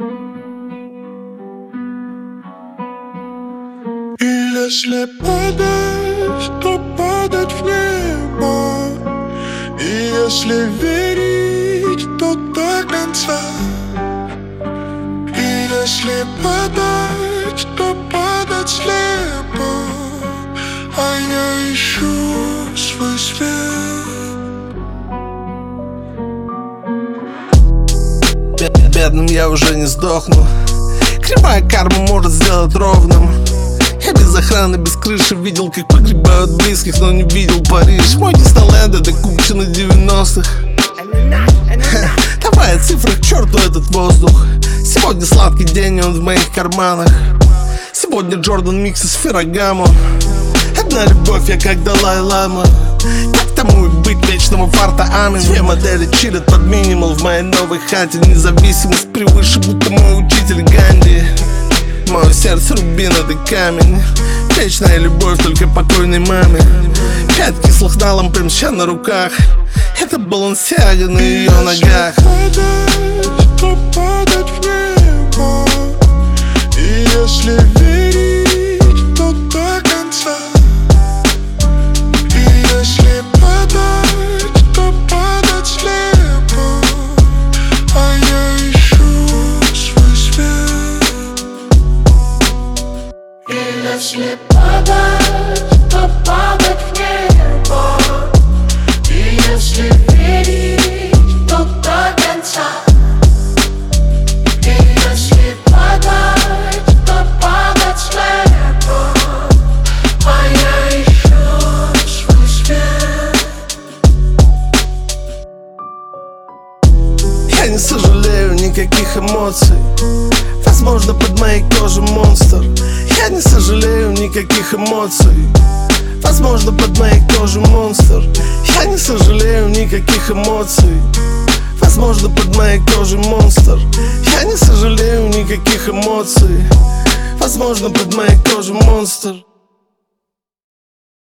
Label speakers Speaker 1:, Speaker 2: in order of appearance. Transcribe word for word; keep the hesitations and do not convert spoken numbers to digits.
Speaker 1: И если падать, то падать в небо. И если верить, то до конца. И если падать, то падать слепо. А я ищу свой свет.
Speaker 2: Бедным я уже не сдохну. Кривая карма может сделать ровным. Я без охраны, без крыши видел, как погребают близких, но не видел Париж. Мой Диснейленд — это купчина девяностых. Давай о цифрах, к черту этот воздух. Сегодня сладкий день, и он в моих карманах. Сегодня Джордан Микс с Феррагамо. Одна любовь, я как Далай-Лама. Как тому и быть, вечного фарта, амин. Две модели чилят под минимал в моей новой хате. Независимость превыше, будто мой учитель Ганди. Мое сердце рубин, это камень. Вечная любовь только покойной маме. Пять кислых на лампе мща на руках. Это Балансиага на ее ногах.
Speaker 1: Падать, то падать в небо. И если верить, то до конца. И если падать, то падать слепо. А я ищу свой свет. И если падать, то падать в небо. И если верить, то до конца. И если падать, то падать слепо. А я ищу свой свет.
Speaker 2: Я не сожалею никаких эмоций. Возможно, под моей кожей монстр. Я не сожалею никаких эмоций. Возможно, под моей кожей монстр. Я не сожалею никаких эмоций. Возможно, под моей кожей монстр. Я не сожалею никаких эмоций. Возможно, под моей кожей монстр.